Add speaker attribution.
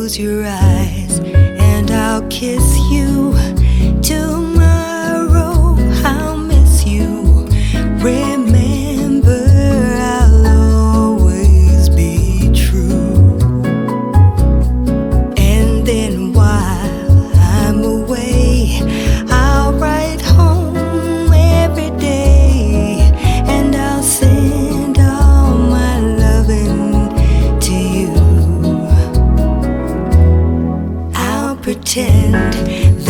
Speaker 1: close your eyes and I'll kiss you. Tomorrow I'll miss you. Remember, I'll always be true. And then while I'm away, I'll write home every day and I'll send all my loving to you. I'll pretend